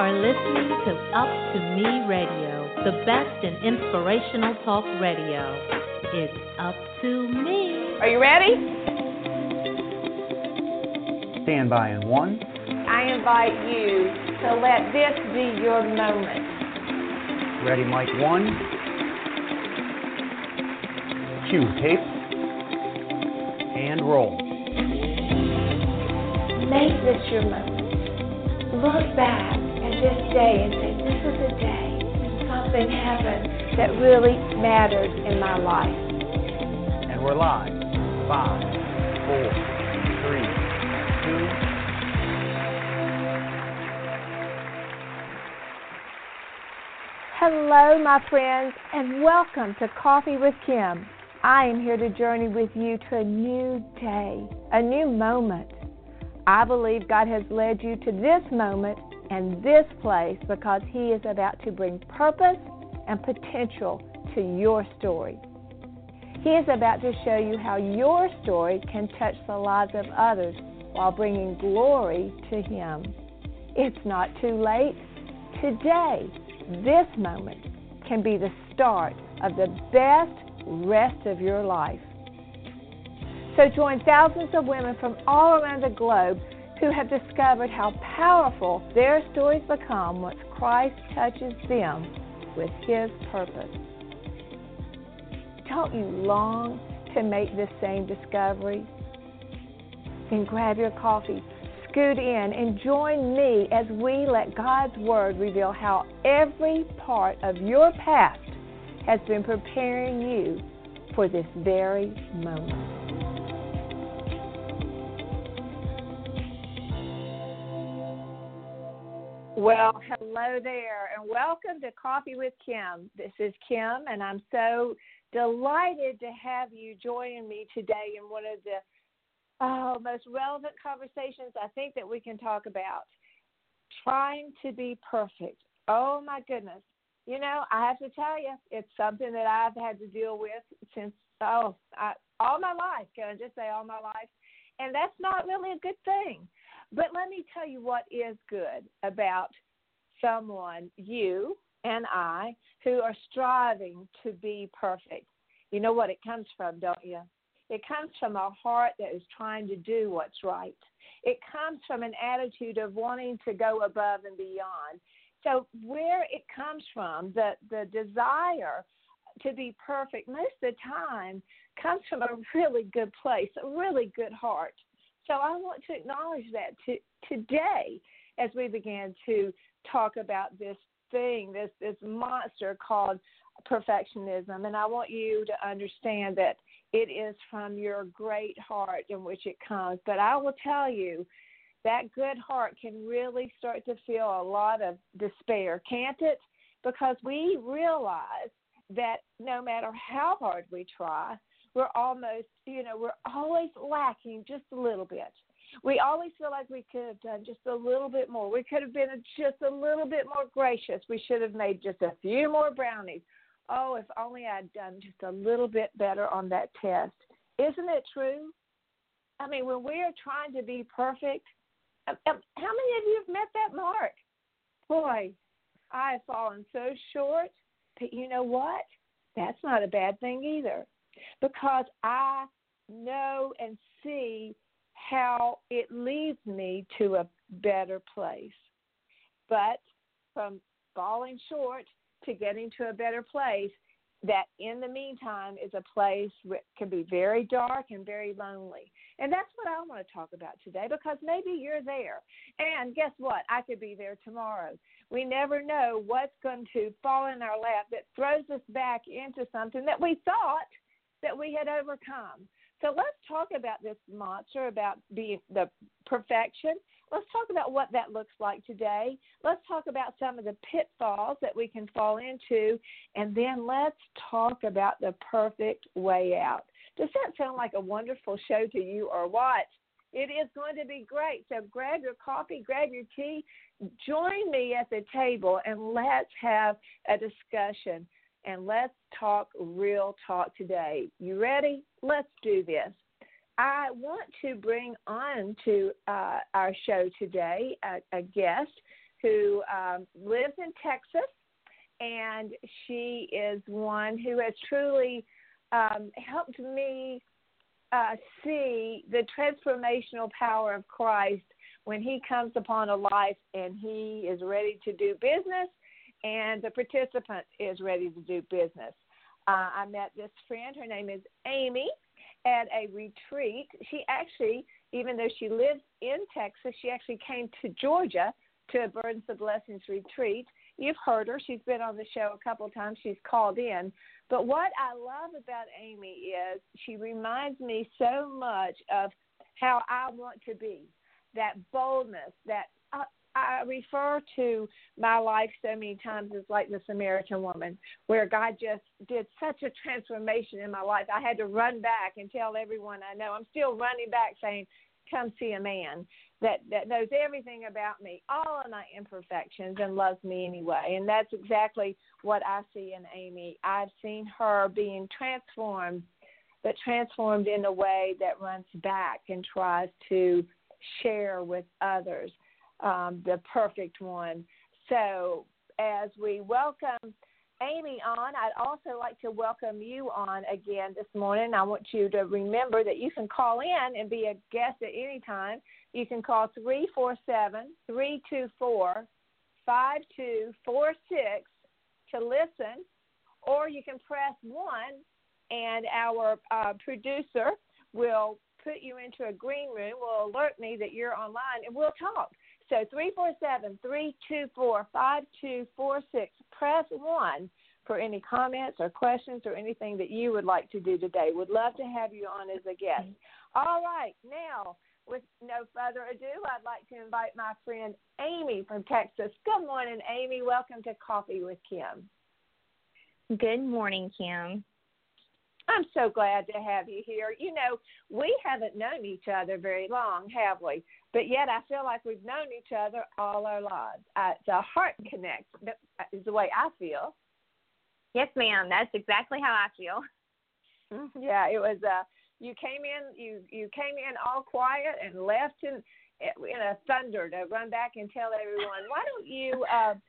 are listening to Up to Me Radio, the best in inspirational talk radio. It's up to me. Are you ready? Stand by in 1. I invite you to let this be your moment. Ready, mic 1. Cue tape. And roll. Make this your moment. Look back at this day and say, this is a day when something happened that really mattered in my life. And we're live. 5, 4, 3, 2. Hello, my friends, and welcome to Coffee with Kim. I am here to journey with you to a new day, a new moment. I believe God has led you to this moment and this place because He is about to bring purpose and potential to your story. He is about to show you how your story can touch the lives of others while bringing glory to Him. It's not too late. Today, this moment can be the start of the best rest of your life. So join thousands of women from all around the globe who have discovered how powerful their stories become once Christ touches them with His purpose. Don't you long to make this same discovery? Then grab your coffee, scoot in, and join me as we let God's Word reveal how every part of your past has been preparing you for this very moment. Well, hello there, and welcome to Coffee with Kim. This is Kim, and I'm so delighted to have you joining me today in one of the most relevant conversations I think that we can talk about. Trying to be perfect. Oh, my goodness. You know, I have to tell you, it's something that I've had to deal with since, all my life. Can I just say all my life? And that's not really a good thing. But let me tell you what is good about someone, you and I, who are striving to be perfect. You know what it comes from, don't you? It comes from a heart that is trying to do what's right. It comes from an attitude of wanting to go above and beyond. So where it comes from, the desire to be perfect, most of the time comes from a really good place, a really good heart. So I want to acknowledge that today as we begin to talk about this thing, this monster called perfectionism. And I want you to understand that it is from your great heart in which it comes. But I will tell you, that good heart can really start to feel a lot of despair, can't it? Because we realize that no matter how hard we try, we're always lacking just a little bit. We always feel like we could have done just a little bit more. We could have been just a little bit more gracious. We should have made just a few more brownies. Oh, if only I'd done just a little bit better on that test. Isn't it true? I mean, when we are trying to be perfect, how many of you have met that mark? Boy, I have fallen so short. But you know what? That's not a bad thing either. Because I know and see how it leads me to a better place. But from falling short to getting to a better place, that in the meantime is a place that can be very dark and very lonely. And that's what I want to talk about today, because maybe you're there. And guess what? I could be there tomorrow. We never know what's going to fall in our lap that throws us back into something that we thought that we had overcome. So let's talk about this monster, about being the perfection. Let's talk about what that looks like today. Let's talk about some of the pitfalls that we can fall into, and then let's talk about the perfect way out. Does that sound like a wonderful show to you or what? It is going to be great. So grab your coffee, grab your tea, join me at the table, and let's have a discussion. And let's talk real talk today. You ready? Let's do this. I want to bring on to our show today a guest who lives in Texas, and she is one who has truly helped me see the transformational power of Christ when he comes upon a life and he is ready to do business and the participant is ready to do business. I met this friend. Her name is Amy at a retreat. She actually, even though she lives in Texas, she actually came to Georgia to a Burdens of Blessings retreat. You've heard her. She's been on the show a couple of times. She's called in. But what I love about Amy is she reminds me so much of how I want to be, that boldness, that I refer to my life so many times as like the Samaritan woman, where God just did such a transformation in my life. I had to run back and tell everyone I know. I'm still running back saying, come see a man that knows everything about me, all of my imperfections, and loves me anyway. And that's exactly what I see in Amy. I've seen her being transformed, but transformed in a way that runs back and tries to share with others the perfect one. So as we welcome Amy on, I'd also like to welcome you on again this morning. I want you to remember that you can call in and be a guest at any time. You can call 347-324-5246 to listen, or you can press 1 and our producer will put you into a green room, will alert me that you're online, and we'll talk. So 347-324-5246. Press 1 for any comments or questions or anything that you would like to do today. Would love to have you on as a guest. All right. Now, with no further ado, I'd like to invite my friend Amy from Texas. Good morning, Amy. Welcome to Coffee with Kim. Good morning, Kim. I'm so glad to have you here. You know, we haven't known each other very long, have we? But yet I feel like we've known each other all our lives. It's a heart connect is the way I feel. Yes, ma'am. That's exactly how I feel. Yeah, it was. You came in. You came in all quiet and left in a thunder to run back and tell everyone. Why don't you?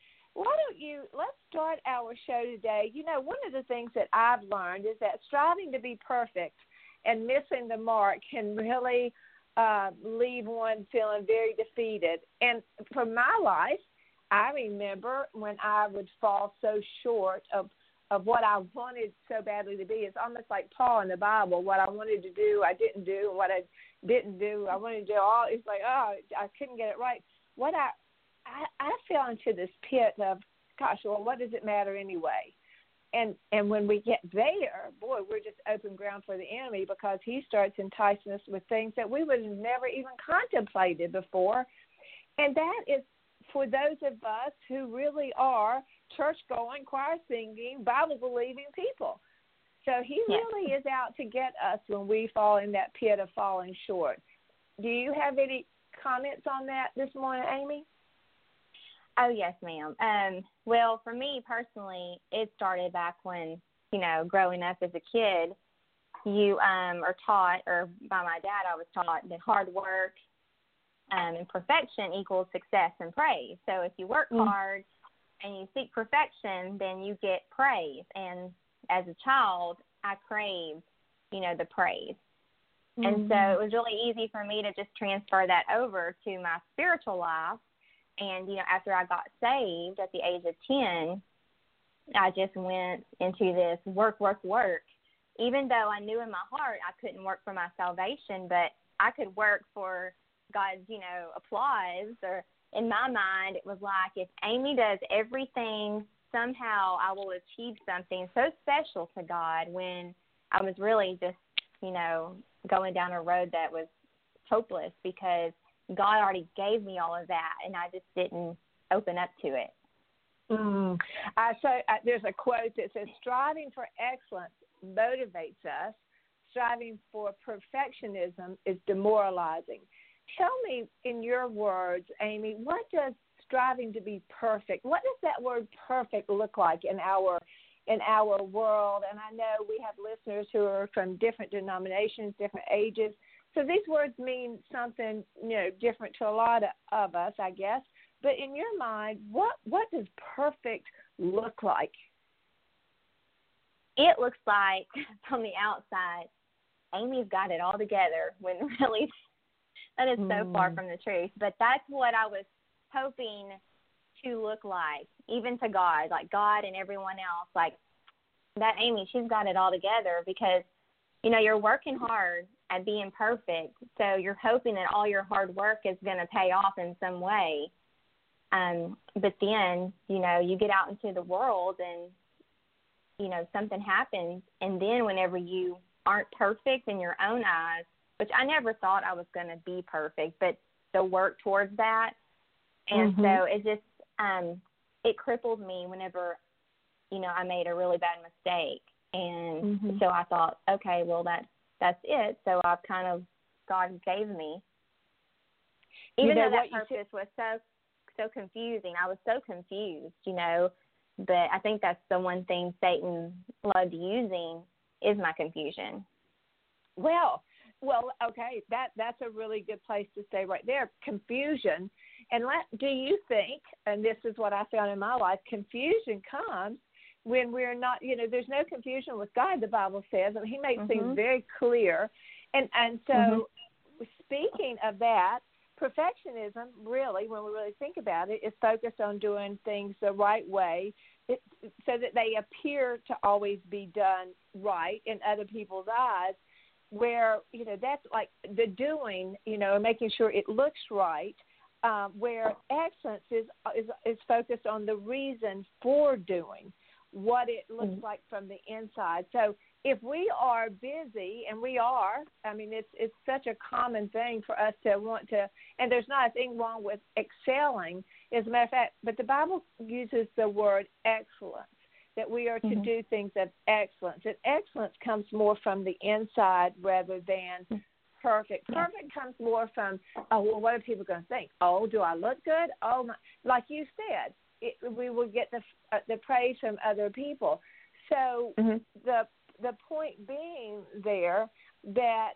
Let's start our show today. You know, one of the things that I've learned is that striving to be perfect and missing the mark can really leave one feeling very defeated. And for my life, I remember when I would fall so short of what I wanted so badly to be. It's almost like Paul in the Bible. What I wanted to do, I didn't do. And what I didn't do, I wanted to do all. It's like, I couldn't get it right. What I fell into this pit of, gosh, well, what does it matter anyway? And when we get there, boy, we're just open ground for the enemy, because he starts enticing us with things that we would have never even contemplated before. And that is for those of us who really are church-going, choir-singing, Bible-believing people. So he really is out to get us when we fall in that pit of falling short. Do you have any comments on that this morning, Amy? Oh, yes, ma'am. Well, for me personally, it started back when, growing up as a kid, you are taught, or by my dad, I was taught that hard work and perfection equals success and praise. So if you work hard and you seek perfection, then you get praise. And as a child, I craved, the praise. And so it was really easy for me to just transfer that over to my spiritual life. And, after I got saved at the age of 10, I just went into this work. Even though I knew in my heart I couldn't work for my salvation, but I could work for God's, applause. Or in my mind, it was like, if Amy does everything, somehow I will achieve something so special to God, when I was really just, going down a road that was hopeless, because God already gave me all of that, and I just didn't open up to it. There's a quote that says, striving for excellence motivates us. Striving for perfectionism is demoralizing. Tell me, in your words, Amy, what does striving to be perfect, what does that word perfect look like in our world? And I know we have listeners who are from different denominations, different ages. So these words mean something, different to a lot of us, I guess. But in your mind, what does perfect look like? It looks like, from the outside, Amy's got it all together, when really that is so far from the truth. But that's what I was hoping to look like, even to God, like God and everyone else, like that Amy, she's got it all together, because, you know, you're working hard at being perfect, so you're hoping that all your hard work is going to pay off in some way. But then, you know, you get out into the world and, you know, something happens, and then whenever you aren't perfect in your own eyes, which I never thought I was going to be perfect, but to work towards that. And so it just, it crippled me whenever, you know, I made a really bad mistake. And so I thought, okay, well, that's it. So I've kind of, God gave me. Even though that purpose was so confusing. I was so confused, you know, but I think that's the one thing Satan loved using, is my confusion. Well, okay, that's a really good place to stay right there, confusion. And do you think, and this is what I found in my life, confusion comes when we're not, you know, there's no confusion with God, the Bible says, and he makes things very clear. And so speaking of that, perfectionism, really, when we really think about it, is focused on doing things the right way so that they appear to always be done right in other people's eyes, where, you know, that's like the doing, you know, making sure it looks right, where excellence is focused on the reason for doing, what it looks like from the inside. So if we are busy, and we are, I mean, it's such a common thing for us to want to, and there's not a thing wrong with excelling, as a matter of fact, but the Bible uses the word excellence, that we are to do things of excellence. And excellence comes more from the inside rather than perfect. Perfect comes more from, oh, well, what are people going to think? Oh, do I look good? Oh, my. Like you said, we will get the praise from other people. So the point being there that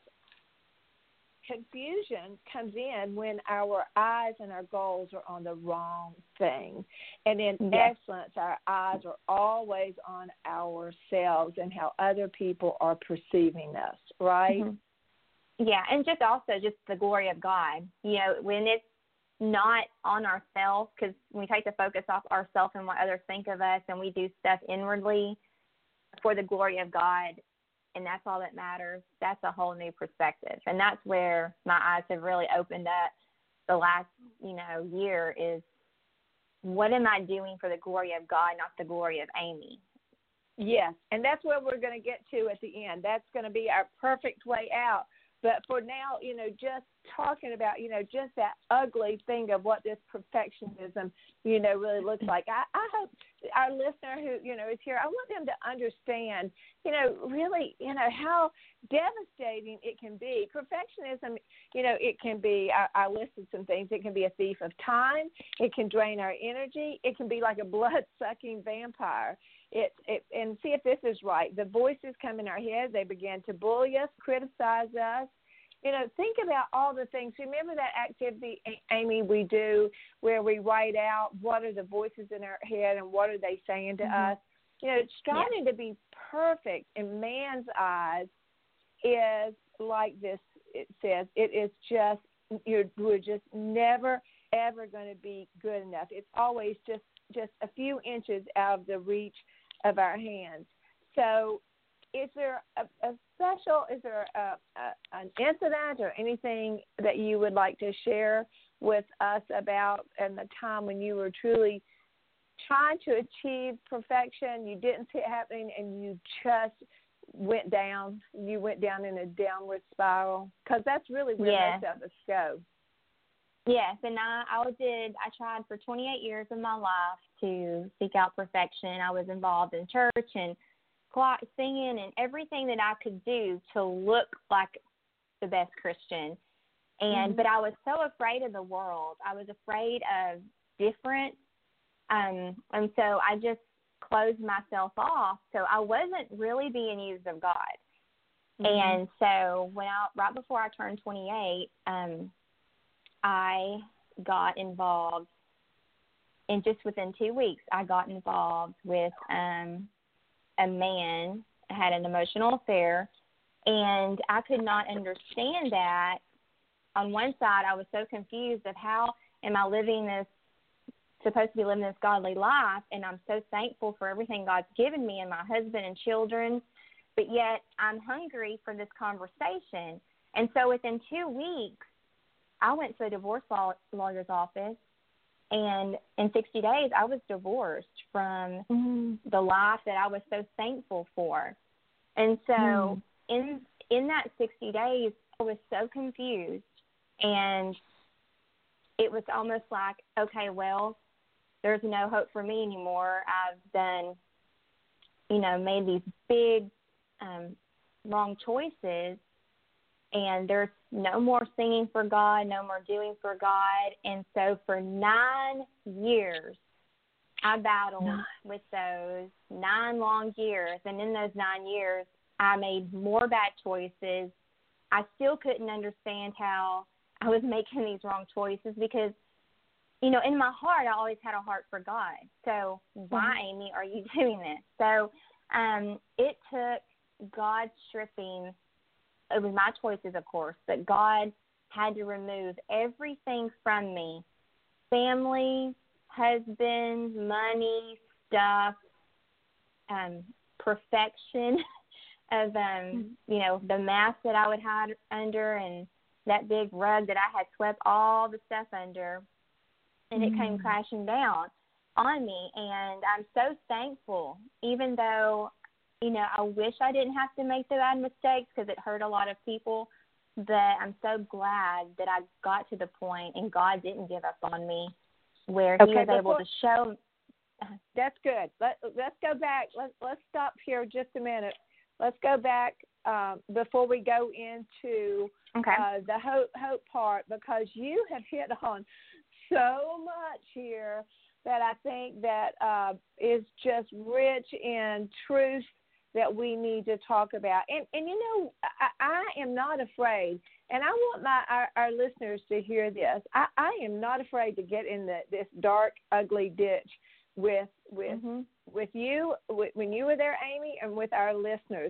confusion comes in when our eyes and our goals are on the wrong thing. And in excellence, our eyes are always on ourselves and how other people are perceiving us, right? Yeah, and just the glory of God. You know, when it's not on ourselves, because we take the focus off ourselves and what others think of us, and we do stuff inwardly for the glory of God, and that's all that matters, that's a whole new perspective. And that's where my eyes have really opened up the last, you know, year, is what am I doing for the glory of God, not the glory of Amy? Yes, and that's where we're going to get to at the end. That's going to be our perfect way out. But for now, you know, just talking about, you know, just that ugly thing of what this perfectionism, you know, really looks like. I hope our listener who, you know, is here, I want them to understand, you know, really, you know, how devastating it can be. Perfectionism, you know, it can be, I listed some things. It can be a thief of time. It can drain our energy. It can be like a blood-sucking vampire. And see if this is right. The voices come in our head. They begin to bully us, criticize us. You know, think about all the things. Remember that activity, Amy, we do where we write out what are the voices in our head and what are they saying to us. You know, striving to be perfect in man's eyes is like this. It says it is just, we're just never, ever going to be good enough. It's always just a few inches out of the reach of our hands. So is there an incident or anything that you would like to share with us about in the time when you were truly trying to achieve perfection, you didn't see it happening, and you just went down? You went down in a downward spiral? Because that's really where most of us go. Yes, and I tried for 28 years of my life to seek out perfection. I was involved in church and singing and everything that I could do to look like the best Christian. And but I was so afraid of the world. I was afraid of different. And so I just closed myself off. So I wasn't really being used of God. And so right before I turned 28, I got involved and just within 2 weeks, I got involved with a man. I had an emotional affair, and I could not understand that. On one side, I was so confused of how am I supposed to be living this godly life, and I'm so thankful for everything God's given me and my husband and children, but yet I'm hungry for this conversation. And so within 2 weeks, I went to a divorce lawyer's office, and in 60 days, I was divorced from the life that I was so thankful for. And so in that 60 days, I was so confused. And it was almost like, okay, well, there's no hope for me anymore. I've done, made these big wrong choices, and there's no more singing for God, no more doing for God. And so for 9 years, I battled with those 9 long years. And in those 9 years, I made more bad choices. I still couldn't understand how I was making these wrong choices because, in my heart, I always had a heart for God. So why, Amy, are you doing this? So it took God stripping. It was my choices, of course, but God had to remove everything from me: family, husband, money, stuff, perfection of, the mask that I would hide under and that big rug that I had swept all the stuff under, and it came crashing down on me. And I'm so thankful, even though, I wish I didn't have to make the bad mistakes because it hurt a lot of people, but I'm so glad that I got to the point and God didn't give up on me where he was able to show. That's good. Let's go back. Let's stop here just a minute. Let's go back before we go into the hope part, because you have hit on so much here that I think that is just rich in truth that we need to talk about. And I am not afraid, and I want our listeners to hear this. I am not afraid to get in this dark, ugly ditch with you, when you were there, Amy, and with our listeners.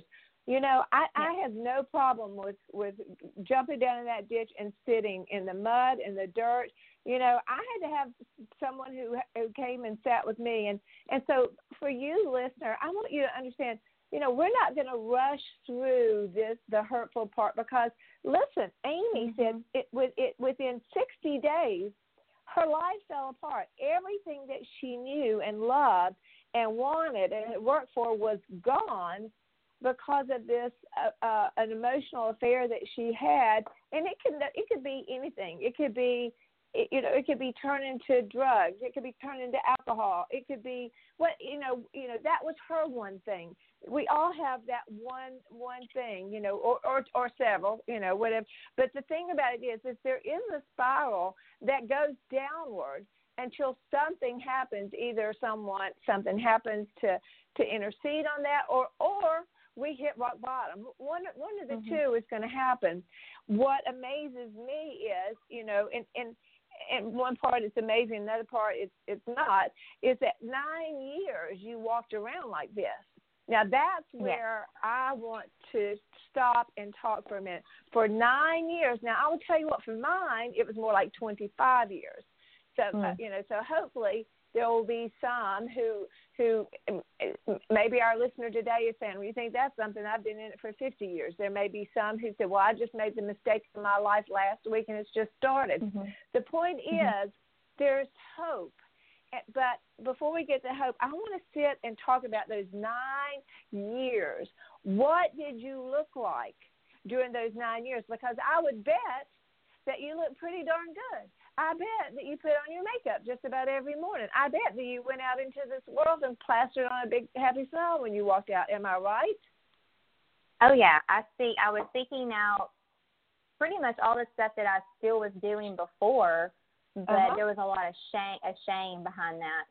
I have no problem with jumping down in that ditch and sitting in the mud and the dirt. I had to have someone who came and sat with me. And so for you, listener, I want you to understand, we're not going to rush through the hurtful part, because, listen, Amy said within 60 days, her life fell apart. Everything that she knew and loved and wanted and had worked for was gone because of this an emotional affair that she had. And it could be anything. It could be it could be turned into drugs. It could be turned into alcohol. It could be that was her one thing. We all have that one thing, or several, whatever. But the thing about it is there is a spiral that goes downward until something happens. Either something happens to intercede on that, or we hit rock bottom. One of the two is going to happen. What amazes me is, and one part it's amazing, another part it's not, is that 9 years you walked around like this. Now, that's where I want to stop and talk for a minute. For 9 years, now I will tell you what, for mine, it was more like 25 years. So, so hopefully there will be some who maybe our listener today is saying, well, you think that's something, I've been in it for 50 years. There may be some who said, well, I just made the mistake in my life last week and it's just started. The point is there's hope. But before we get to hope, I want to sit and talk about those 9 years. What did you look like during those 9 years? Because I would bet that you look pretty darn good. I bet that you put on your makeup just about every morning. I bet that you went out into this world and plastered on a big happy smile when you walked out. Am I right? Oh, yeah. I was seeking out pretty much all the stuff that I still was doing before, but there was a lot of shame behind that.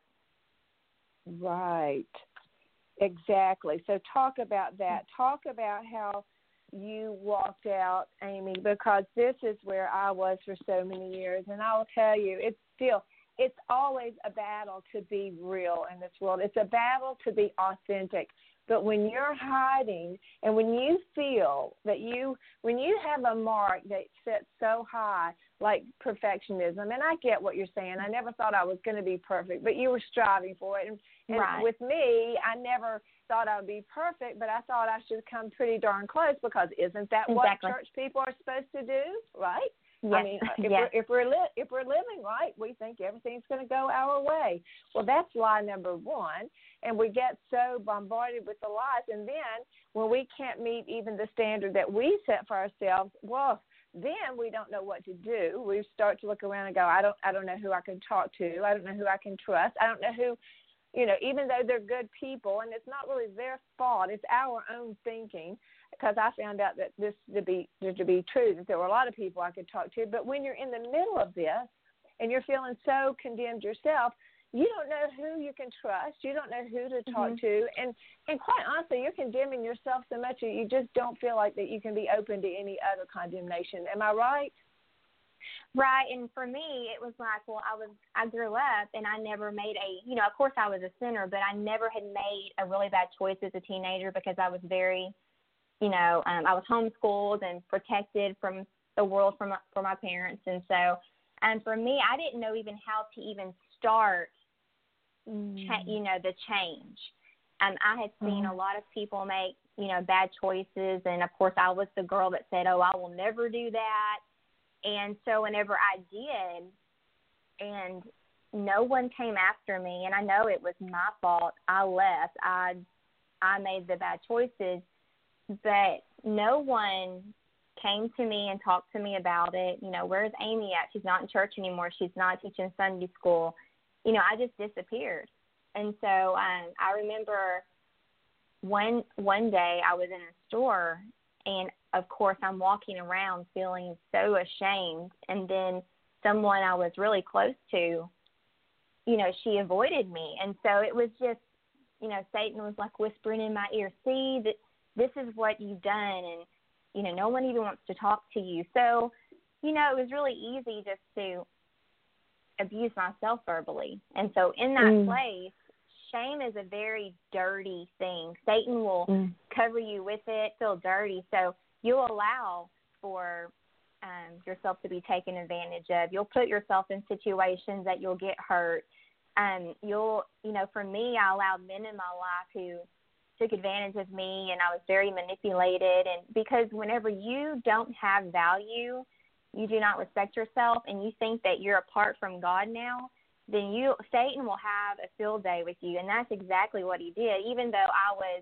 Right. Exactly. So talk about that. Talk about how you walked out, Amy, because this is where I was for so many years. And I will tell you, it's still, it's always a battle to be real in this world. It's a battle to be authentic. But when you're hiding and when you feel that when you have a mark that sits so high, like perfectionism, and I get what you're saying. I never thought I was going to be perfect, but you were striving for it. And right. With me, I never thought I would be perfect, but I thought I should come pretty darn close, because isn't that what church people are supposed to do, right? Yes. I mean, if we're living right, we think everything's going to go our way. Well, that's lie number one, and we get so bombarded with the lies, and then when we can't meet even the standard that we set for ourselves, well, then we don't know what to do. We start to look around and go, I don't know who I can talk to. I don't know who I can trust. I don't know who, even though they're good people, and it's not really their fault, it's our own thinking. Because I found out that this to be true, that there were a lot of people I could talk to. But when you're in the middle of this and you're feeling so condemned yourself, you don't know who you can trust. You don't know who to talk to. And quite honestly, you're condemning yourself so much that you just don't feel like that you can be open to any other condemnation. Am I right? Right, and for me, it was like, well, I grew up, and I never made of course I was a sinner, but I never had made a really bad choice as a teenager, because I was very, I was homeschooled and protected from the world from my parents, and so, for me, I didn't know even how to even start, the change. I had seen a lot of people make, bad choices, and of course, I was the girl that said, "Oh, I will never do that." And so whenever I did, and no one came after me, and I know it was my fault, I left, I made the bad choices, but no one came to me and talked to me about it. Where's Amy at? She's not in church anymore. She's not teaching Sunday school. I just disappeared. And so I remember one day I was in a store, and of course I'm walking around feeling so ashamed, and then someone I was really close to, she avoided me. And so it was just, Satan was like whispering in my ear, see, that this is what you've done, and, no one even wants to talk to you. So, it was really easy just to abuse myself verbally. And so in that place, shame is a very dirty thing. Satan will cover you with it, feel dirty. So you'll allow for yourself to be taken advantage of. You'll put yourself in situations that you'll get hurt. For me, I allowed men in my life who took advantage of me, and I was very manipulated. And because whenever you don't have value, you do not respect yourself, and you think that you're apart from God now, then Satan will have a field day with you. And that's exactly what he did. Even though I was,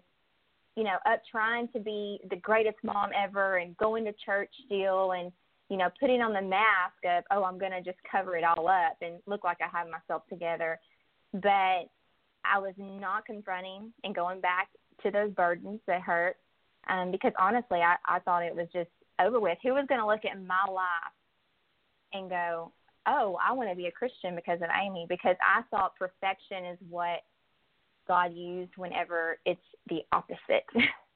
up trying to be the greatest mom ever and going to church still and, putting on the mask of, oh, I'm going to just cover it all up and look like I have myself together. But I was not confronting and going back to those burdens that hurt, because honestly, I thought it was just over with. Who was going to look at my life and go, oh, I want to be a Christian because of Amy? Because I thought perfection is what God used whenever it's the opposite.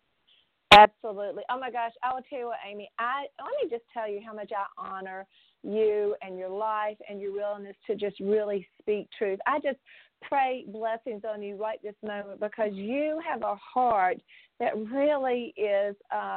Absolutely. Oh, my gosh. I will tell you what, Amy, let me just tell you how much I honor you and your life and your willingness to just really speak truth. I just pray blessings on you right this moment, because you have a heart that really is,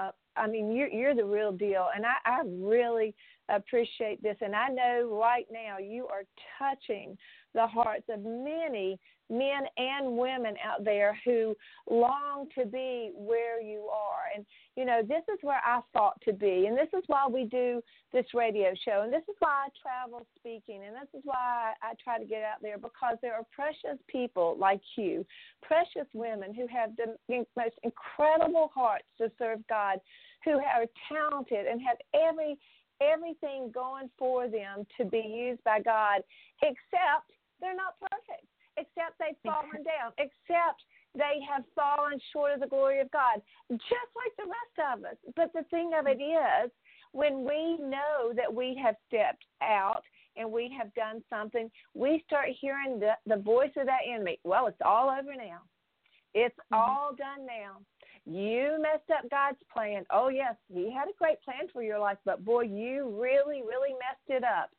you're the real deal. And I really appreciate this. And I know right now you are touching the hearts of many men and women out there who long to be where you are. And, this is where I fought to be. And this is why we do this radio show. And this is why I travel speaking. And this is why I try to get out there, because there are precious people like you, precious women who have the most incredible hearts to serve God, who are talented and have everything going for them to be used by God, except they're not perfect, except they've fallen down, except they have fallen short of the glory of God, just like the rest of us. But the thing of it is, when we know that we have stepped out and we have done something, we start hearing the voice of that enemy. Well, it's all over now. It's all done now. You messed up God's plan. Oh, yes, he had a great plan for your life, but, boy, you really, really messed it up.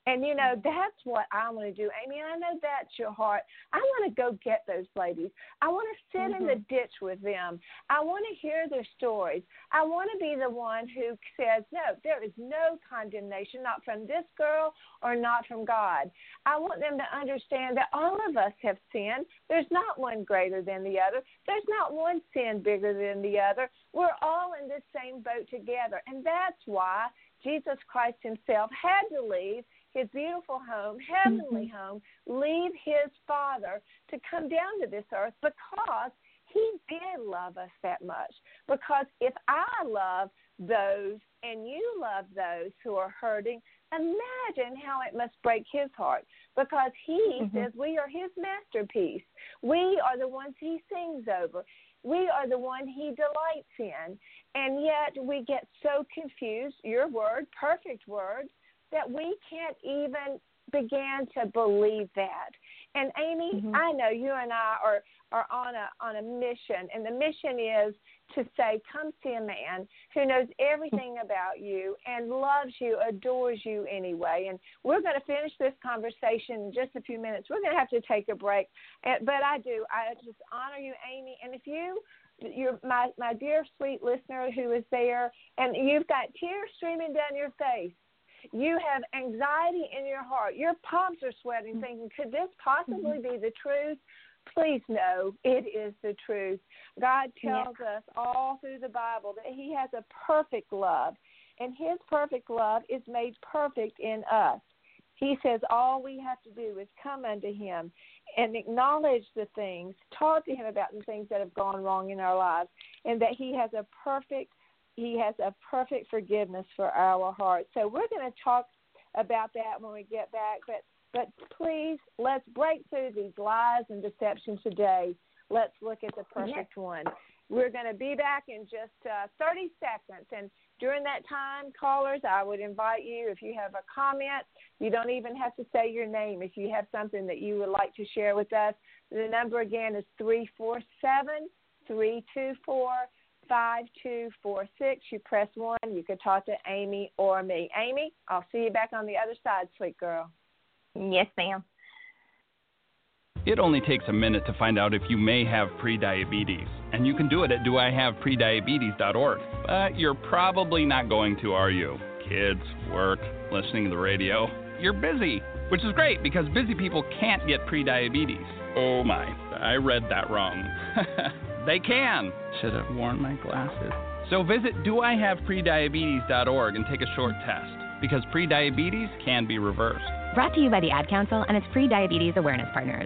And, you know, that's what I want to do. Amy, I know that's your heart. I want to go get those ladies. I want to sit in the ditch with them. I want to hear their stories. I want to be the one who says, no, there is no condemnation, not from this girl or not from God. I want them to understand that all of us have sinned. There's not one greater than the other. There's not one sin bigger than the other. We're all in this same boat together. And that's why Jesus Christ himself had to leave his beautiful home, heavenly home, leave his Father to come down to this earth because he did love us that much. Because if I love those and you love those who are hurting, imagine how it must break his heart, because he says we are his masterpiece. We are the ones he sings over. We are the one he delights in. And yet we get so confused, your word, perfect word, that we can't even begin to believe that. And Amy, I know you and I are on a mission, and the mission is to say, come see a man who knows everything about you and loves you, adores you anyway. And we're going to finish this conversation in just a few minutes. We're going to have to take a break. But I just honor you, Amy. And if you're my dear sweet listener who is there, and you've got tears streaming down your face, you have anxiety in your heart, your palms are sweating, thinking, could this possibly be the truth? Please know it is the truth. God tells us all through the Bible that he has a perfect love, and his perfect love is made perfect in us. He says all we have to do is come unto him and acknowledge the things, talk to him about the things that have gone wrong in our lives, and that he has a perfect forgiveness for our hearts. So we're going to talk about that when we get back, but please, let's break through these lies and deceptions today. Let's look at the perfect one. We're going to be back in just 30 seconds, and during that time, callers, I would invite you, if you have a comment, you don't even have to say your name. If you have something that you would like to share with us, the number again is 347-324-5246. You press 1. You could talk to Amy or me. Amy, I'll see you back on the other side, sweet girl. Yes, ma'am. It only takes a minute to find out if you may have prediabetes, and you can do it at doihaveprediabetes.org. But you're probably not going to, are you? Kids, work, listening to the radio. You're busy, which is great because busy people can't get prediabetes. Oh my, I read that wrong. They can. Should have worn my glasses. So visit doihaveprediabetes.org and take a short test, because prediabetes can be reversed. Brought to you by the Ad Council and its Pre-Diabetes Awareness Partners.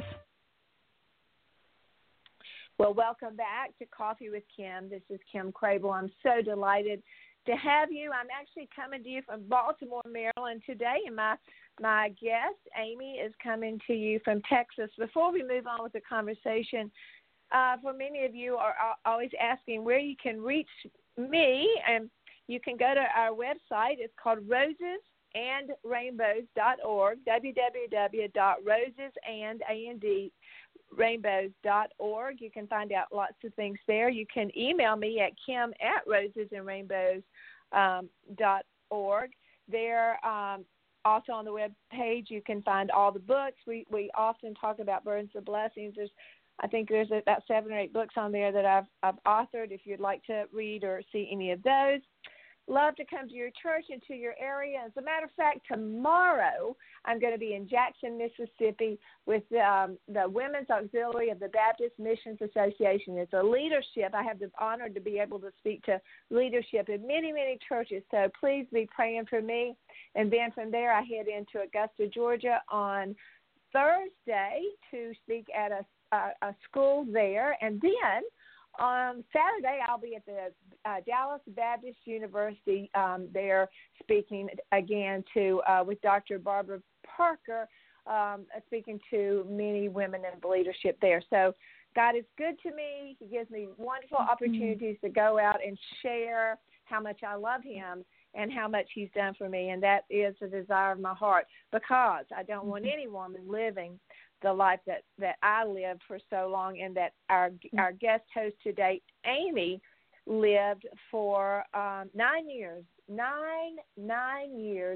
Well, welcome back to Coffee with Kim. This is Kim Crable. I'm so delighted to have you. I'm actually coming to you from Baltimore, Maryland today, and my guest, Amy, is coming to you from Texas. Before we move on with the conversation, for many of you are always asking where you can reach me, and you can go to our website. It's called rosesandrainbows.org, www.rosesandrainbows.org. You can find out lots of things there. You can email me at kim@rosesandrainbows.org. There, also on the web page, you can find all the books. We often talk about Burdens of Blessings. I think there's about 7 or 8 books on there that I've authored if you'd like to read or see any of those. Love to come to your church and to your area. As a matter of fact, tomorrow I'm going to be in Jackson, Mississippi with the Women's Auxiliary of the Baptist Missions Association. It's a leadership. I have the honor to be able to speak to leadership in many, many churches. So please be praying for me. And then from there I head into Augusta, Georgia on Thursday to speak at a school there. And then on Saturday, I'll be at the Dallas Baptist University there speaking again with Dr. Barbara Parker, speaking to many women in leadership there. So God is good to me. He gives me wonderful opportunities to go out and share how much I love him and how much he's done for me. And that is the desire of my heart, because I don't want any woman living the life that I lived for so long, and that our guest host today, Amy, lived for 9 years. 9 years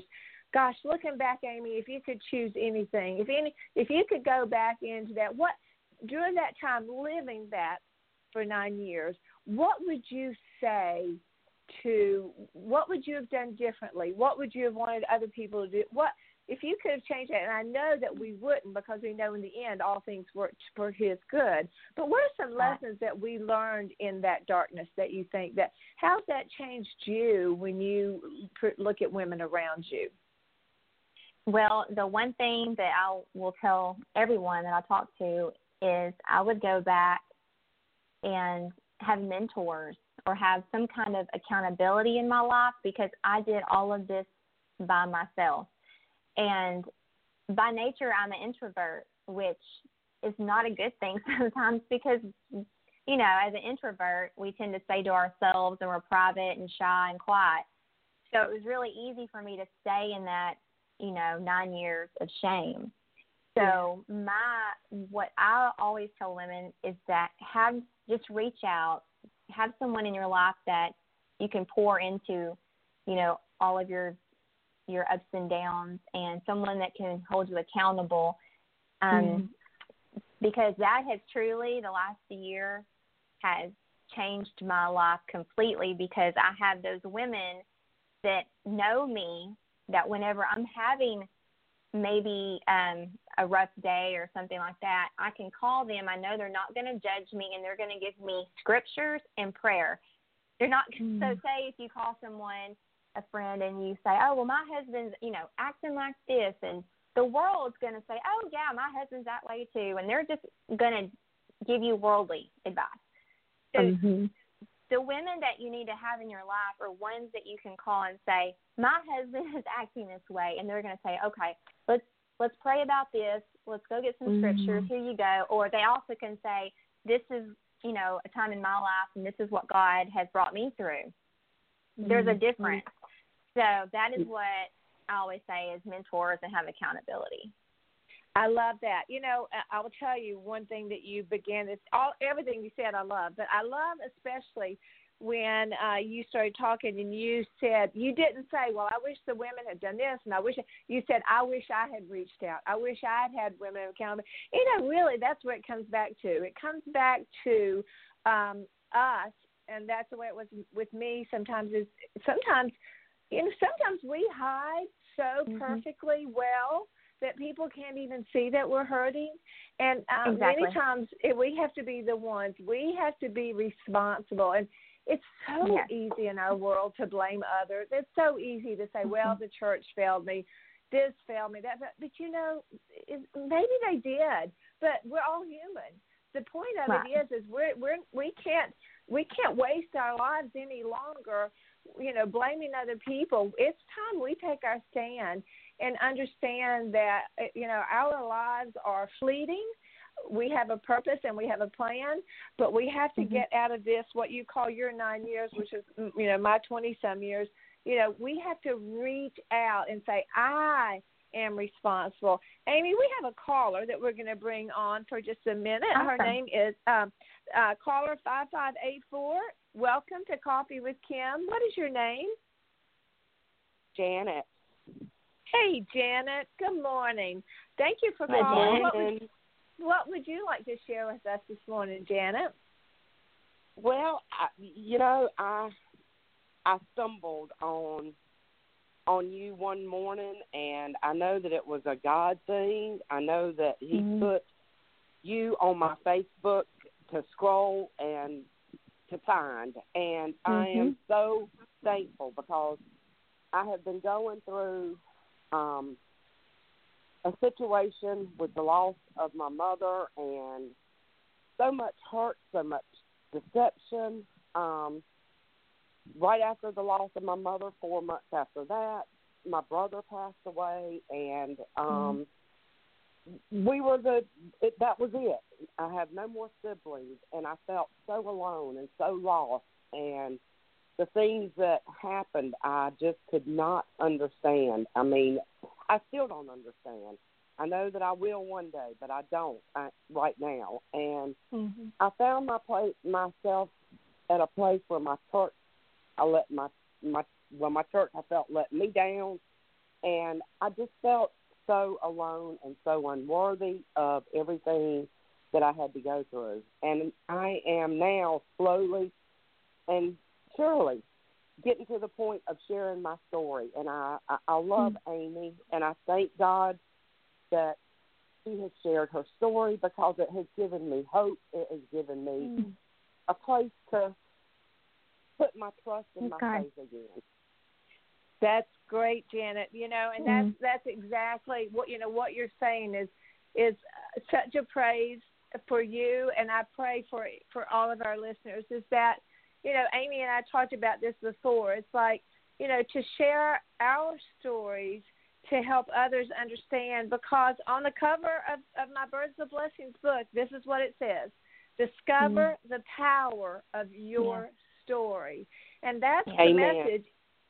gosh, looking back, Amy, if you could choose anything, if you could go back into that, what during that time living that for 9 years, what would you say what would you have done differently? What would you have wanted other people to do? What if you could have changed that? And I know that we wouldn't, because we know in the end all things work for His good. But what are some lessons that we learned in that darkness that you think that how's that changed you when you look at women around you? Well, the one thing that I will tell everyone that I talk to is I would go back and have mentors or have some kind of accountability in my life, because I did all of this by myself. And by nature, I'm an introvert, which is not a good thing sometimes, because, you know, as an introvert, we tend to stay to ourselves and we're private and shy and quiet. So it was really easy for me to stay in that, 9 years of shame. So what I always tell women is that just reach out, have someone in your life that you can pour into, all of your ups and downs, and someone that can hold you accountable. Because that has truly, the last year has changed my life completely, because I have those women that know me, that whenever I'm having maybe a rough day or something like that, I can call them. I know they're not going to judge me, and they're going to give me scriptures and prayer. They're not so say if you call someone, a friend, and you say, oh, well, my husband's, acting like this, and the world's going to say, oh, yeah, my husband's that way too, and they're just going to give you worldly advice. So the women that you need to have in your life are ones that you can call and say, my husband is acting this way, and they're going to say, okay, let's pray about this. Let's go get some scriptures. Here you go. Or they also can say, this is, a time in my life, and this is what God has brought me through. There's a difference. So that is what I always say is mentors and have accountability. I love that. I will tell you one thing that you began this, everything you said I love, but I love especially when you started talking and you said, you didn't say, well, I wish the women had done this, and you said, I wish I had reached out. I wish I had women accountable. Really, that's what it comes back to. It comes back to us, and that's the way it was with me sometimes we hide so perfectly well that people can't even see that we're hurting. And many times we have to be the ones. We have to be responsible. And it's so easy in our world to blame others. It's so easy to say, well, the church failed me, this failed me, that. But, maybe they did. But we're all human. The point of it is we can't waste our lives any longer, blaming other people. It's time we take our stand and understand that, our lives are fleeting. We have a purpose and we have a plan, but we have to get out of this, what you call your 9 years, which is, my 20-some years. We have to reach out and say, I am responsible. Amy, we have a caller that we're going to bring on for just a minute. Awesome. Her name is caller 5584. Welcome to Coffee with Kim. What is your name? Janet. Hey, Janet. Good morning. Thank you for calling. What would you like to share with us this morning, Janet? Well, I stumbled on you one morning, and I know that it was a God thing. I know that He put you on my Facebook to scroll and to find, and I am so thankful, because I have been going through a situation with the loss of my mother, and so much hurt, so much deception. Right after the loss of my mother, 4 months after that, my brother passed away, and that was it. I have no more siblings, and I felt so alone and so lost, and the things that happened, I just could not understand. I mean, I still don't understand. I know that I will one day, but I don't right now. And I found myself at a place where my church, my church I felt let me down, And I just felt so alone and so unworthy of everything that I had to go through. And I am now slowly and surely getting to the point of sharing my story. And I love Amy, and I thank God that she has shared her story, because it has given me hope. It has given me a place to put my trust in my faith again. That's great, Janet. And that's exactly what what you're saying is such a praise for you, and I pray for all of our listeners. Is that Amy and I talked about this before. It's like to share our stories to help others understand, because on the cover of my Birds of Blessings book, this is what it says: discover the power of your story. And that's the message.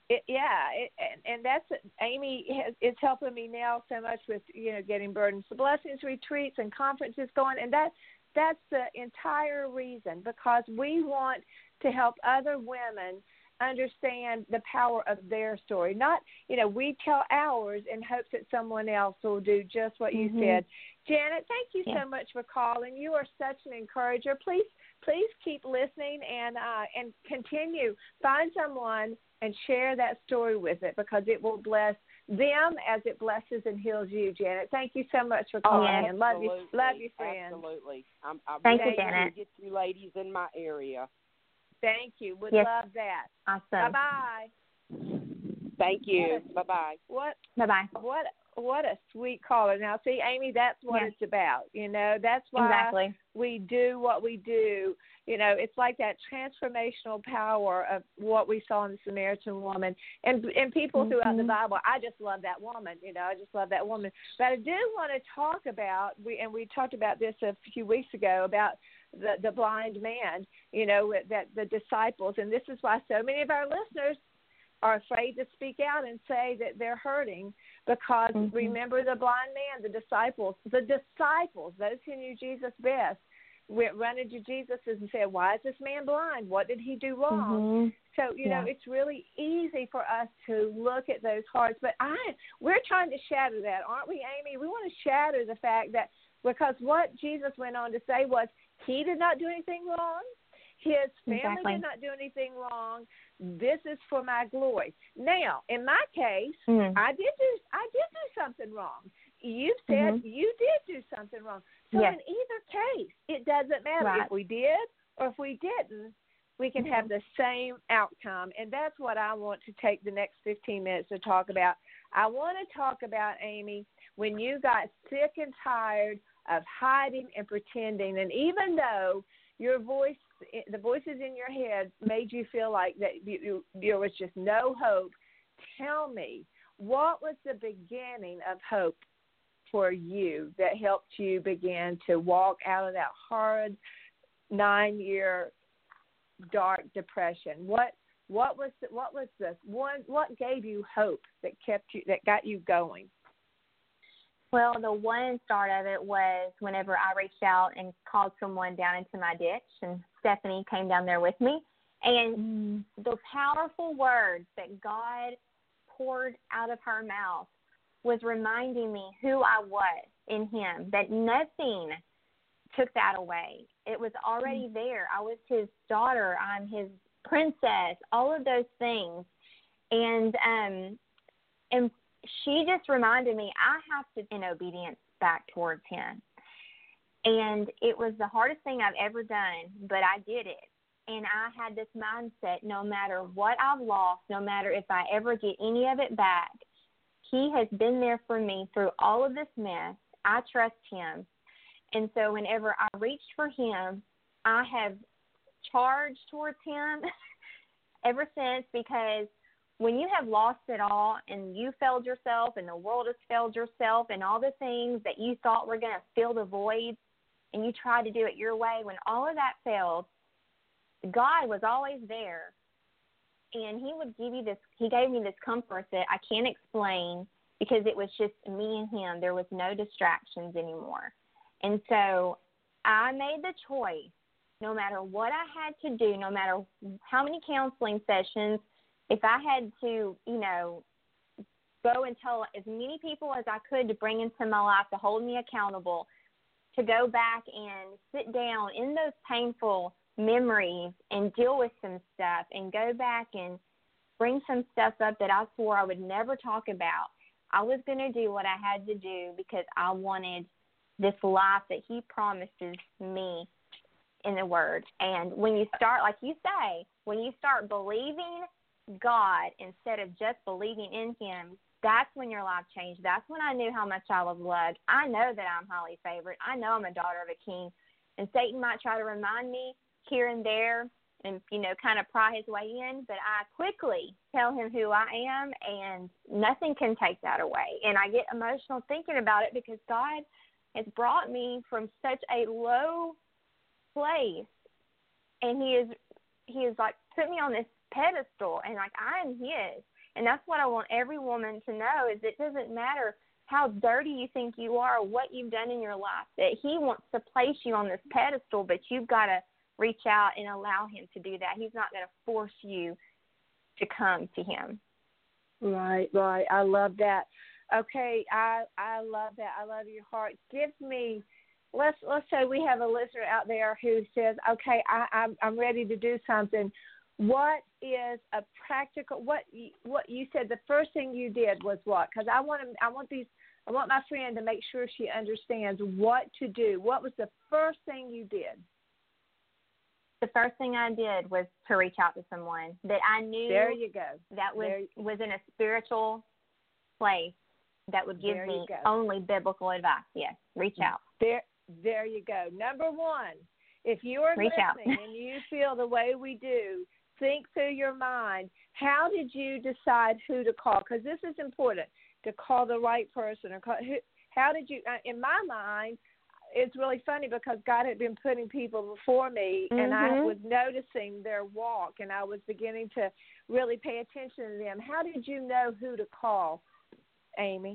And that's Amy is helping me now so much with getting Burdens of Blessings retreats and conferences going, and that's the entire reason, because we want to help other women understand the power of their story. Not, we tell ours in hopes that someone else will do just what you said. Janet, thank you so much for calling. You are such an encourager. Please keep listening and continue. Find someone and share that story with it, because it will bless them as it blesses and heals you, Janet. Thank you so much for calling in. Love you, friend. Absolutely. I Thank really you, Janet. want to get you ladies in my area. Thank you. Would love that. Awesome. Bye-bye. Thank you. Bye-bye. Bye-bye. What a sweet caller. Now, see, Amy, that's what it's about. That's why we do what we do. It's like that transformational power of what we saw in the Samaritan woman and people throughout the Bible. I just love that woman. I just love that woman. But I do want to talk about, we talked about this a few weeks ago, about the blind man, that the disciples, and this is why so many of our listeners are afraid to speak out and say that they're hurting, because remember the blind man, the disciples, those who knew Jesus best, went running to Jesus and said, why is this man blind? What did he do wrong? So, it's really easy for us to look at those hearts, but we're trying to shatter that, aren't we, Amy? We want to shatter the fact that, because what Jesus went on to say was, he did not do anything wrong. His family did not do anything wrong. This is for my glory. Now, in my case, I did do something wrong. You said you did do something wrong. So in either case, it doesn't matter if we did or if we didn't. We can have the same outcome, and that's what I want to take the next 15 minutes to talk about. I want to talk about, Amy, when you got sick and tired of hiding and pretending, and even though your voice, the voices in your head made you feel like that there was just no hope, tell me, what was the beginning of hope for you that helped you begin to walk out of that hard 9-year dark depression? What gave you hope that got you going? Well, the one start of it was whenever I reached out and called someone down into my ditch, and Stephanie came down there with me. And the powerful words that God poured out of her mouth was reminding me who I was in him, that nothing took that away. It was already there. I was his daughter. I'm his princess, all of those things. And she just reminded me I have to in obedience back towards him. And it was the hardest thing I've ever done, but I did it. And I had this mindset, no matter what I've lost, no matter if I ever get any of it back, he has been there for me through all of this mess. I trust him. And so whenever I reached for him, I have charged towards him ever since, because when you have lost it all and you failed yourself and the world has failed yourself and all the things that you thought were going to fill the void, and you tried to do it your way, when all of that failed, God was always there. And he would give you this, he gave me this comfort that I can't explain, because it was just me and him. There was no distractions anymore. And so I made the choice, no matter what I had to do, no matter how many counseling sessions, if I had to, go and tell as many people as I could to bring into my life to hold me accountable, to go back and sit down in those painful memories and deal with some stuff and go back and bring some stuff up that I swore I would never talk about. I was going to do what I had to do because I wanted this life that he promises me in the Word. And when you start, like you say, when you start believing God instead of just believing in him, that's when your life changed. That's when I knew how much I was loved. I know that I'm highly favored. I know I'm a daughter of a king. And Satan might try to remind me here and there and, kind of pry his way in, but I quickly tell him who I am, and nothing can take that away. And I get emotional thinking about it because God has brought me from such a low place, and he is like put me on this pedestal, and like I'm his. And that's what I want every woman to know, is it doesn't matter how dirty you think you are or what you've done in your life, that he wants to place you on this pedestal, but you've got to reach out and allow him to do that. He's not going to force you to come to him. Right. I love that. Okay, I love that. I love your heart. Give me, let's say we have a listener out there who says, okay, I'm ready to do something. What is a practical? What you said? The first thing you did was what? Because I want my friend to make sure she understands what to do. What was the first thing you did? The first thing I did was to reach out to someone that I knew. There you go. That was in a spiritual place that would give me only biblical advice. Yes, reach out. There you go. Number one, if you are listening and you feel the way we do, think through your mind, how did you decide who to call? Because this is important, to call the right person. How did you, in my mind, it's really funny because God had been putting people before me, and I was noticing their walk, and I was beginning to really pay attention to them. How did you know who to call, Amy?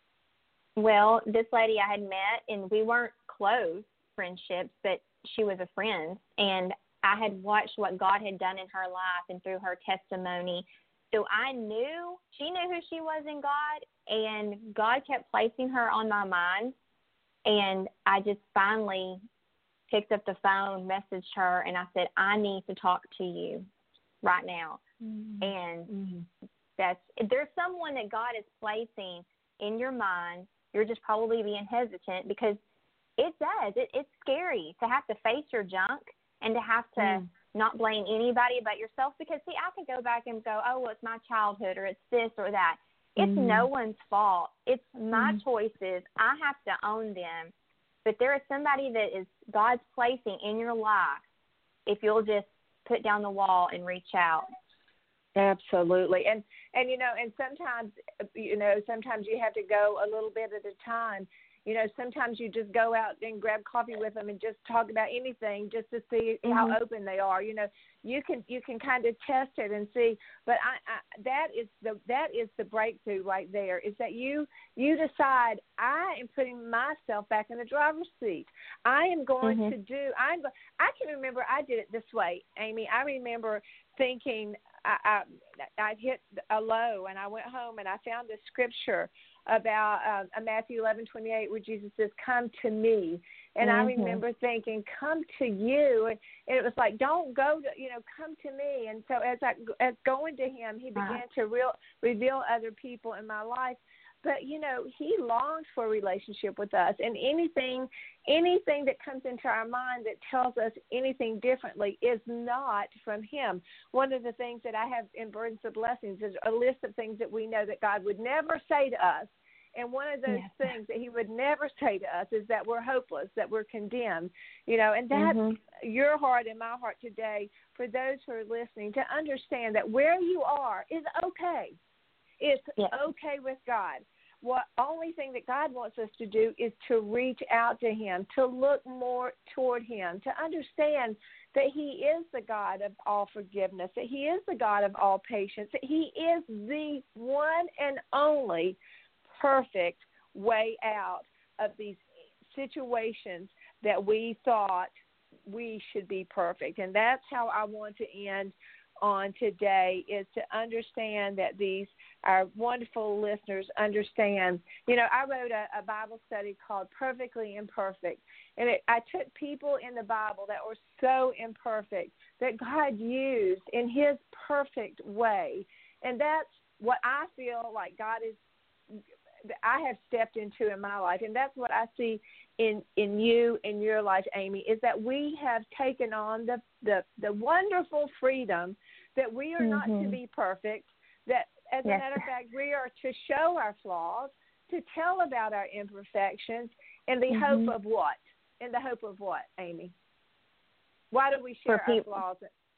Well, this lady I had met, and we weren't close friendships, but she was a friend, and I had watched what God had done in her life and through her testimony. So I knew, she knew who she was in God, and God kept placing her on my mind. And I just finally picked up the phone, messaged her, and I said, I need to talk to you right now. And there's someone that God is placing in your mind. You're just probably being hesitant because it does. It's scary to have to face your junk and to have to not blame anybody but yourself, because, see, I could go back and go, oh, well, it's my childhood, or it's this or that. It's no one's fault. It's my choices. I have to own them. But there is somebody that is God's placing in your life if you'll just put down the wall and reach out. Absolutely. And sometimes you have to go a little bit at a time. Sometimes you just go out and grab coffee with them and just talk about anything just to see how open they are. You can kind of test it and see. But that is the breakthrough right there, is that you decide, I am putting myself back in the driver's seat. I am going to do. I can remember I did it this way, Amy. I remember thinking I hit a low, and I went home and I found a scripture about Matthew 11:28, where Jesus says, "Come to me." And I remember thinking, "Come to you," and it was like, "Don't go to, come to me." And so as going to Him, He began to reveal other people in my life. But He longs for a relationship with us, and anything that comes into our mind that tells us anything differently is not from Him. One of the things that I have in Burdens of Blessings is a list of things that we know that God would never say to us. And one of those things that He would never say to us is that we're hopeless, that we're condemned, and that's your heart and my heart today for those who are listening, to understand that where you are is okay. It's okay with God. What only thing that God wants us to do is to reach out to Him, to look more toward Him, to understand that He is the God of all forgiveness, that He is the God of all patience, that He is the one and only perfect way out of these situations that we thought we should be perfect. And that's how I want to end on today is to understand that our wonderful listeners understand. You know, I wrote a Bible study called Perfectly Imperfect, and I took people in the Bible that were so imperfect that God used in His perfect way. And that's what I feel like I have stepped into in my life, and that's what I see in you, in your life, Amy, is that we have taken on the wonderful freedom that we are not to be perfect, that as a matter of fact, we are to show our flaws, to tell about our imperfections, in the hope of what? In the hope of what, Amy? Why do we share our flaws?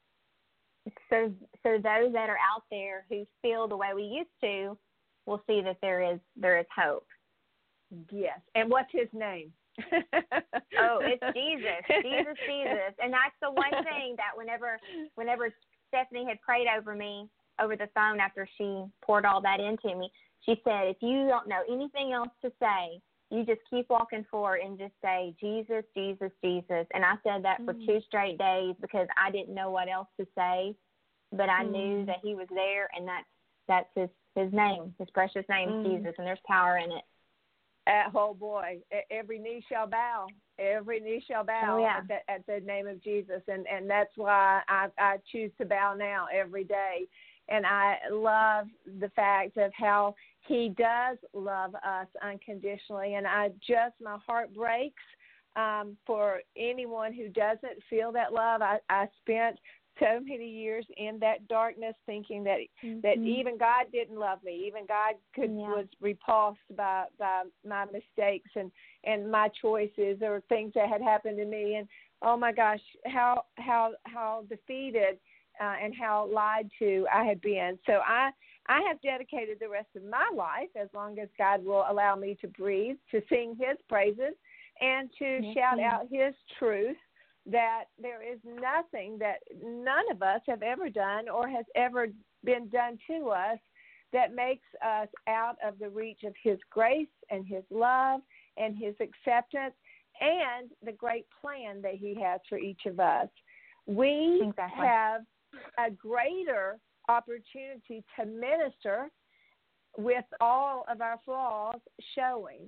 So those that are out there who feel the way we used to will see that there is hope. Yes. And what's His name? Oh, it's Jesus. Jesus. And that's the one thing that whenever Stephanie had prayed over me over the phone after she poured all that into me, she said, if you don't know anything else to say, you just keep walking forward and just say, Jesus, Jesus, Jesus. And I said that for 2 straight days because I didn't know what else to say, but I knew that He was there, and that's his name, His precious name, Jesus, and there's power in it. Oh, boy. Every knee shall bow. Every knee shall bow at the name of Jesus. And that's why I choose to bow now every day. And I love the fact of how He does love us unconditionally. And my heart breaks for anyone who doesn't feel that love. I spent so many years in that darkness thinking that even God didn't love me. Even God was repulsed by my mistakes and my choices or things that had happened to me. And oh my gosh, how defeated and how lied to I had been. So I have dedicated the rest of my life, as long as God will allow me to breathe, to sing His praises and to shout out His truth, that there is nothing that none of us have ever done or has ever been done to us that makes us out of the reach of His grace and His love and His acceptance and the great plan that He has for each of us. We have a greater opportunity to minister with all of our flaws showing.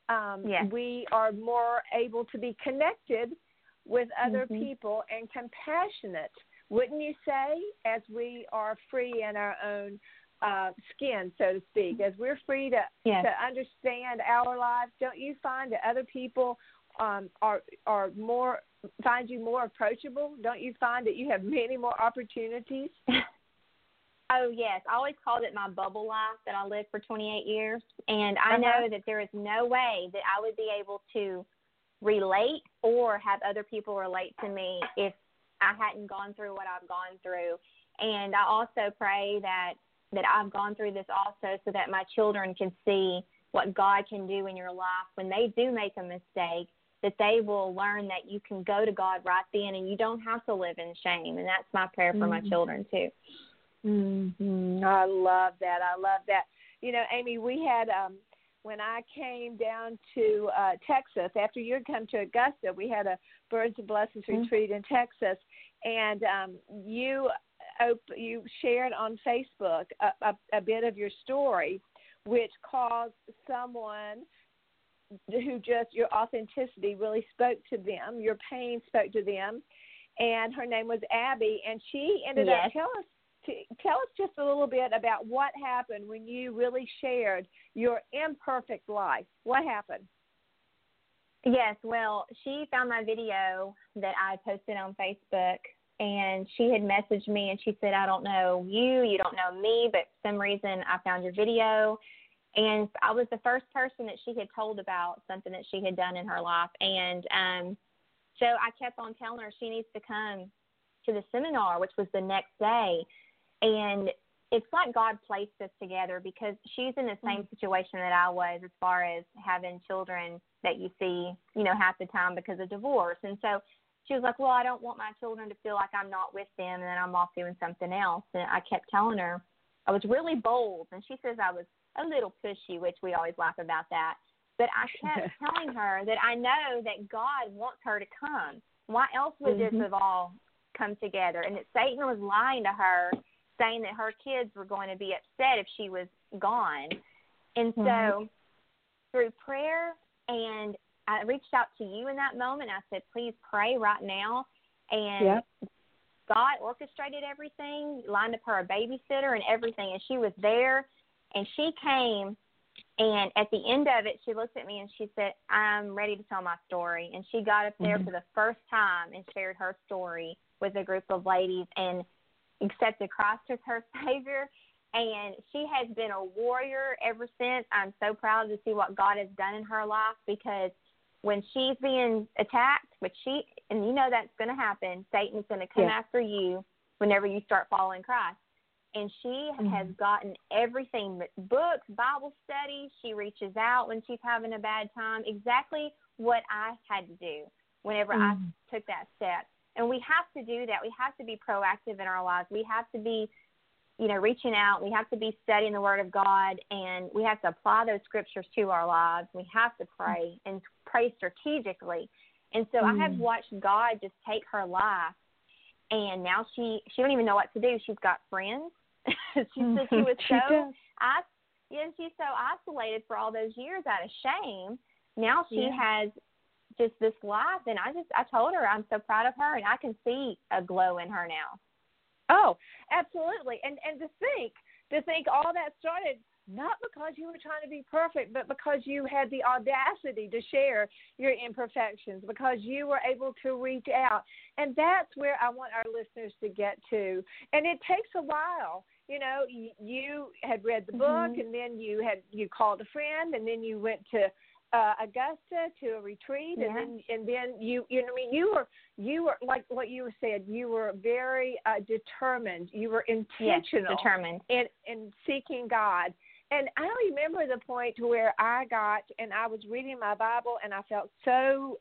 We are more able to be connected with other people and compassionate, wouldn't you say, as we are free in our own skin, so to speak, as we're free to understand our lives. Don't you find that other people are more, find you more approachable? Don't you find that you have many more opportunities? Oh, yes. I always called it my bubble life that I lived for 28 years. And I know that there is no way that I would be able to relate or have other people relate to me if I hadn't gone through what I've gone through. And I also pray that I've gone through this also so that my children can see what God can do in your life when they do make a mistake, that they will learn that you can go to God right then and you don't have to live in shame. And that's my prayer for my children too. I love that. I love that. You know, Amy, we had when I came down to Texas, after you had come to Augusta, we had a Birds and Blessings retreat in Texas, and you shared on Facebook a bit of your story, which caused someone who just, your authenticity really spoke to them, your pain spoke to them, and her name was Abby, and she ended up, tell us just a little bit about what happened when you really shared your imperfect life. What happened? Yes, well, she found my video that I posted on Facebook, and she had messaged me, and she said, I don't know you don't know me, but for some reason I found your video. And I was the first person that she had told about something that she had done in her life. And so I kept on telling her she needs to come to the seminar, which was the next day. And it's like God placed us together because she's in the same situation that I was as far as having children that you see, you know, half the time because of divorce. And so she was like, well, I don't want my children to feel like I'm not with them and then I'm off doing something else. And I kept telling her I was really bold. And she says I was a little pushy, which we always laugh about that. But I kept telling her that I know that God wants her to come. Why else would this have all come together, and that Satan was lying to her, saying that her kids were going to be upset if she was gone. And so through prayer, and I reached out to you in that moment. I said, please pray right now. And God orchestrated everything, lined up her a babysitter and everything, and she was there, and she came, and at the end of it, she looked at me and she said, I'm ready to tell my story. And she got up there for the first time and shared her story with a group of ladies and accepted Christ as her Savior. And she has been a warrior ever since. I'm so proud to see what God has done in her life, because when she's being attacked, and you know that's going to happen, Satan's going to come after you whenever you start following Christ. And she has gotten everything, books, Bible studies. She reaches out when she's having a bad time, exactly what I had to do whenever I took that step. And we have to do that. We have to be proactive in our lives. We have to be, reaching out. We have to be studying the Word of God, and we have to apply those scriptures to our lives. We have to pray and pray strategically. And so I have watched God just take her life, and now she don't even know what to do. She's got friends. She said she was she's so isolated for all those years out of shame. Now she has just this life, and I told her I'm so proud of her, and I can see a glow in her now. Oh, absolutely. And to think all that started not because you were trying to be perfect, but because you had the audacity to share your imperfections, because you were able to reach out. And that's where I want our listeners to get to. And it takes a while. You had read the book, and then you called a friend, and then you went to Augusta to a retreat, and then you were like what you said. You were very determined. You were intentional, determined in seeking God. And I remember the point to where I was reading my Bible, and I felt so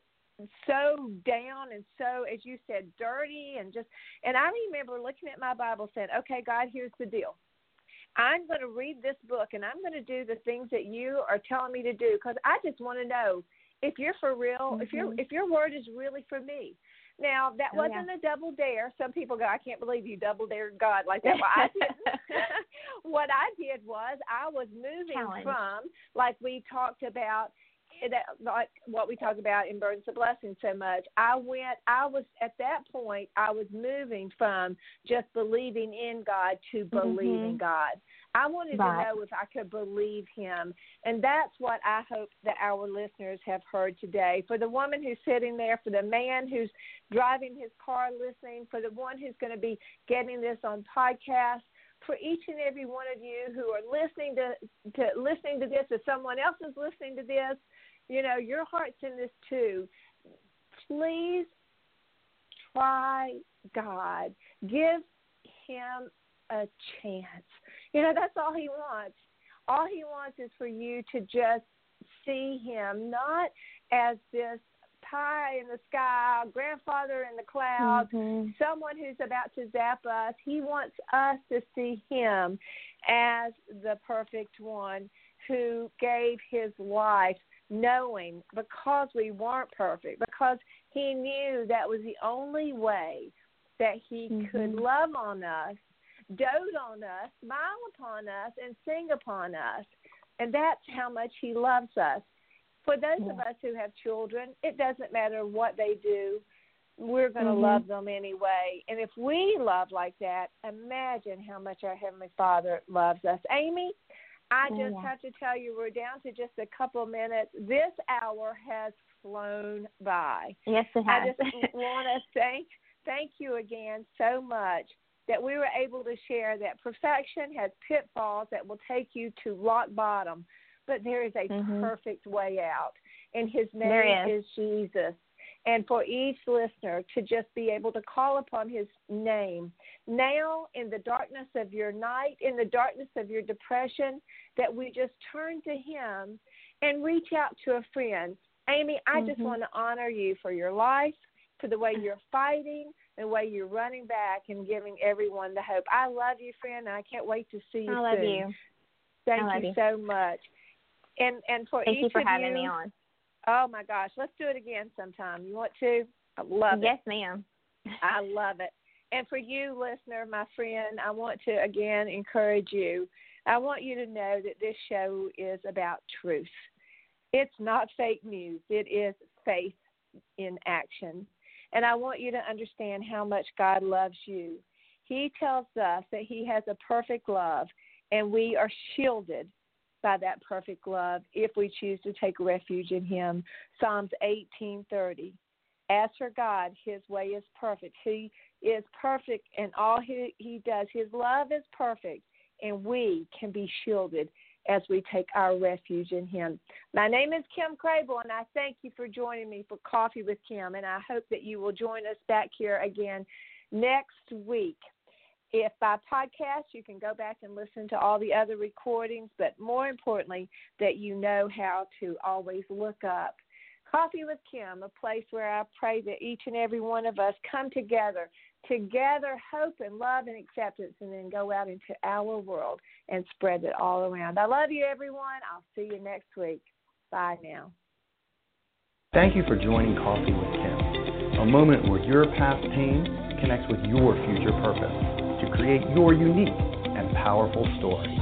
down and so, as you said, dirty, and I remember looking at my Bible saying, okay, God, here's the deal. I'm going to read this book, and I'm going to do the things that you are telling me to do, because I just want to know if you're for real, if your word is really for me. Now, that wasn't a double dare. Some people go, I can't believe you double dared God like that. Well, I didn't. What I did was I was moving from, like we talked about, like what we talk about in Burdens of Blessing so much. I was at that point, I was moving from just believing in God to believing God. I wanted to know if I could believe him. And that's what I hope that our listeners have heard today. For the woman who's sitting there, for the man who's driving his car listening, for the one who's going to be getting this on podcast, for each and every one of you who are listening to this, if someone else is listening to this, your heart's in this too. Please try God. Give him a chance. That's all he wants. All he wants is for you to just see him, not as this pie in the sky, grandfather in the clouds, someone who's about to zap us. He wants us to see him as the perfect one who gave his life, knowing, because we weren't perfect, because he knew that was the only way that he could love on us, dote on us, smile upon us, and sing upon us. And that's how much he loves us. For those of us who have children, it doesn't matter what they do. We're going to love them anyway. And if we love like that, imagine how much our Heavenly Father loves us. Amy, I just have to tell you, we're down to just a couple minutes. This hour has flown by. Yes, it has. I just want to thank you again so much that we were able to share that perfection has pitfalls that will take you to rock bottom, but there is a perfect way out, and his name is Jesus. And for each listener to just be able to call upon his name now in the darkness of your night, in the darkness of your depression, that we just turn to him and reach out to a friend. Amy, I just want to honor you for your life, for the way you're fighting, the way you're running back and giving everyone the hope. I love you, friend, and I can't wait to see you soon. I love you. Thank you so much. And for Thank each you for of having me on. Oh, my gosh. Let's do it again sometime. You want to? I love it. Yes, ma'am. I love it. And for you, listener, my friend, I want to, again, encourage you. I want you to know that this show is about truth. It's not fake news. It is faith in action. And I want you to understand how much God loves you. He tells us that he has a perfect love, and we are shielded by that perfect love if we choose to take refuge in him. Psalms 18:30. As for God, his way is perfect. He is perfect in all he does. His love is perfect, and we can be shielded as we take our refuge in him. My name is Kim Crable, and I thank you for joining me for Coffee with Kim, and I hope that you will join us back here again next week. If by podcast, you can go back and listen to all the other recordings, but more importantly, that you know how to always look up Coffee with Kim, a place where I pray that each and every one of us come together, hope and love and acceptance, and then go out into our world and spread it all around. I love you, everyone. I'll see you next week. Bye now. Thank you for joining Coffee with Kim, a moment where your past pain connects with your future purpose to create your unique and powerful story.